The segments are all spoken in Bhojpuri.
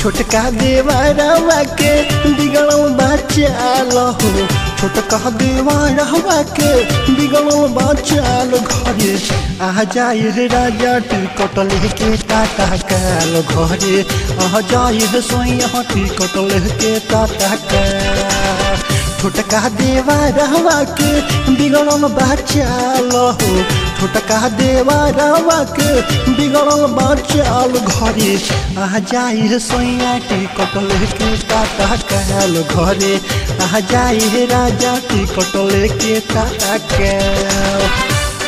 छोटका देवरवा के बिगड़ल बचाल हो छोटका देवरवा के बिगड़ल बचाल घरे आ जाए रे राजा टिकट लेके टाटा काल घरे आ जाए रे सोइया टिकट लेके टाटा काल छोटका देवरवा के बिगड़ल बचाल हो छोटका देवरवा के बिगड़ल बचाल घरे आ जाए सोइया टिकट लेके टाटा काल घरे आ जाए राजा टिकट लेके टाटा काल।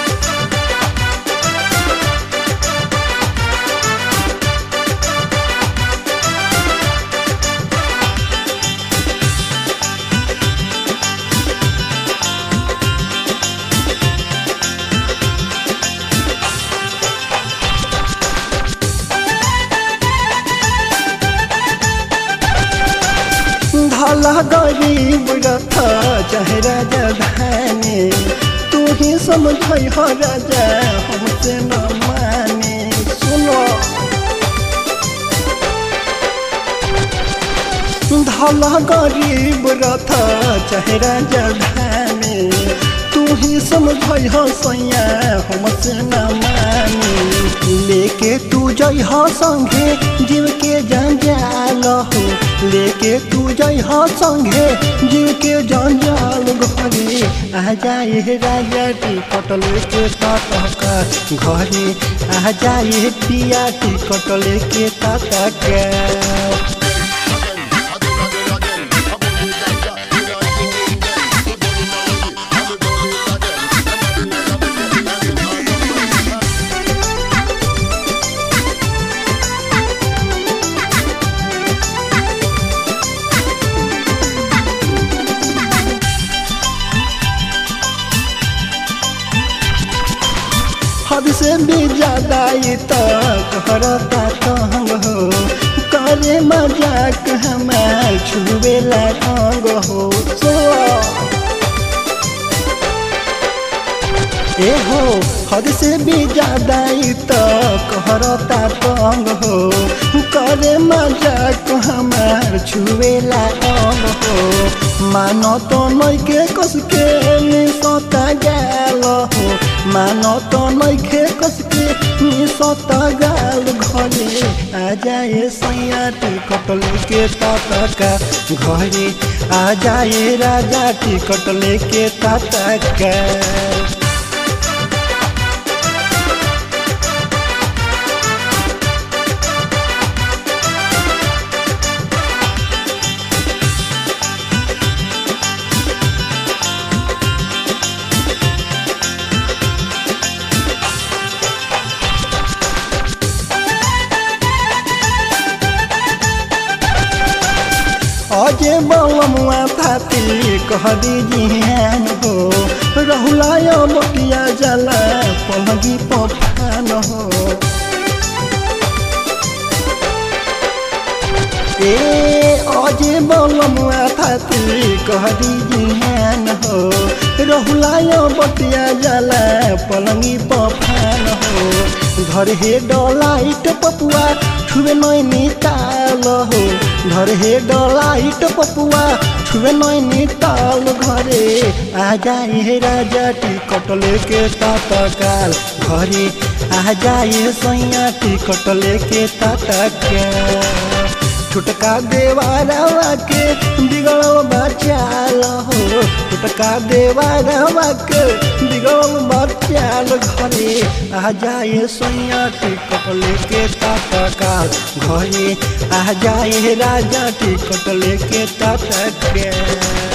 धला गरीब रथ चाहे राजा धाने तू ही समझ हो राजा हमसे न माने सुनो धला गरीब रथ चाहे राजा धाने तू ही समझ हो सैया हमसे न माने लेके तू जई हो संगे जीव के जंजाल हो लेके तू जई हो संगे जीव के जंजाल घरे आ जाए राजा टिकट लेके टाटा का घरे आ जाए पिया टिकट लेके टाटा का। हद से भी ज्यादा ये तक करता तंग हो करे मजाक हमार छुएला अंग हो ए हो हद से भी ज्यादा ये तक करता तंग हो करे मजाक हमार छुएला अंग हो मानो तो नई के कस के निसता गाल हो मानो तो नइखे कसके निसता गाल घरे आ जाए सैया टिकट लेके टाटा का घरे आ जाए राजा टिकट लेके टाटा का। अजे बलमुआ थाती कह दीजियान हो रहुलाया मोटिया जला पलगी पफान हो ए अजे बलमुआ थाती कह दीजियान हो रहुलाया मोटिया जला पलगी पफान हो घर हे डलाइट पपुआ छुए नैनी ताल हो घर हे डलाइट पपुआ छुए नैनी ताल घरे आ जाए राजा टिकट लेके टाटा काल घरे आ जाए सैया टिकट लेके टाटा काल। छोटका देवरवा के बिगड़ल बचाल हो छोटका देवरवा के बिगड़ल बचाल घरे आ जाए सैया टिकट लेके टाटा काल घरे आ जाए राजा टिकट लेके टाटा का।